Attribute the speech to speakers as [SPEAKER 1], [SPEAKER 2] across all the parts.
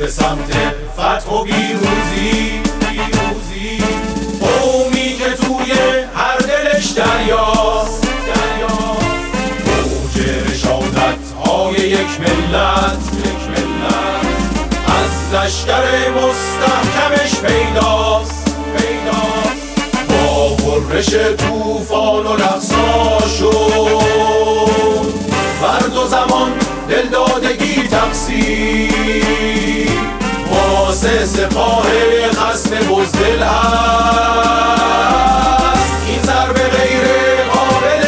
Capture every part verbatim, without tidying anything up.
[SPEAKER 1] به سمت فتح و پیروزی. پیروزی قومی که توی هر دلش دریاست، دریاست موج رشادت های یک ملت، یک ملت از لشکر مستحکمش پیداست، پیداست با غرش طوفان و رقصاشون مرد و زمان دلدادگی تقسیم واسه سپاه خصم بزدل هست. این ضربه غیر قابل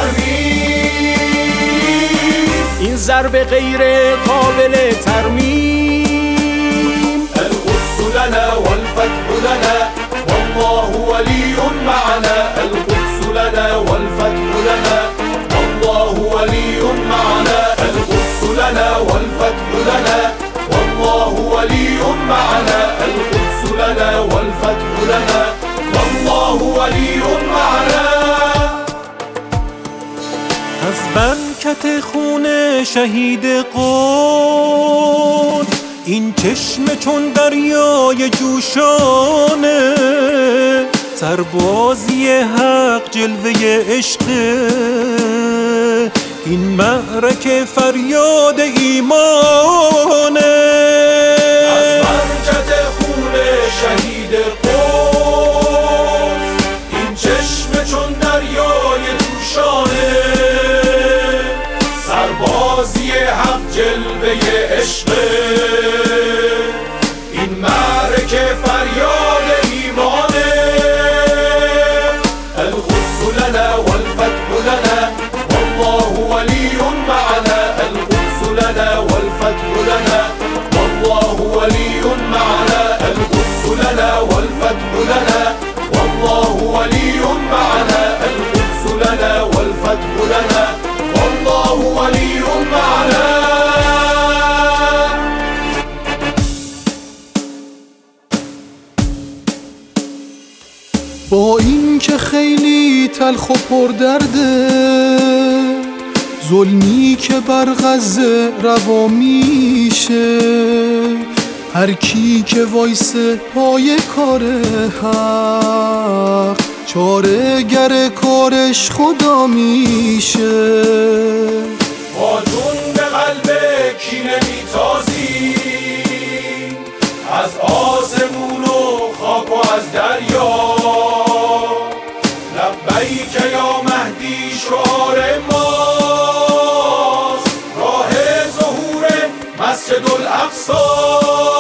[SPEAKER 1] ترمیم،
[SPEAKER 2] این ضربه غیر قابل ترمیم.
[SPEAKER 1] القدس لنا والفتح لنا والله ولي معنا. القدس لنا والفتح لنا والله ولي معنا. القدس لنا والفتح لنا والله ولي معنا. القدس لنا والفتح لنا والله ولي معنا.
[SPEAKER 2] از برکت خون شهید قدس این چشم چون دریای جوشانه، سربازی حق جلوه عشقه، این معرکه فریاد ایمانه.
[SPEAKER 1] از برکت خون شهید قدس این چشم چون دریای جوشانه، سربازی حق جلوه عشقه، این معرکه فریاد ایمانه. القدس لنا والفتح لنا والله ولي معنا. القدس لنا والفتح لنا والله ولي معنا. القدس لنا والفتح لنا والله ولي معنا. القدس لنا والفتح لنا والله ولي معنا.
[SPEAKER 3] با این که خیلی تلخ و پردرده، ظلمی که بر غزه روا میشه، هر کی که وایسه پای کار حق، چاره گر کارش خدا میشه.
[SPEAKER 1] با جون به قلب کینه میتازی، از آسمون و خاک و از دریا. لبیک یا مهدی شعار ماست، راه ظهور مسجد الاقصی.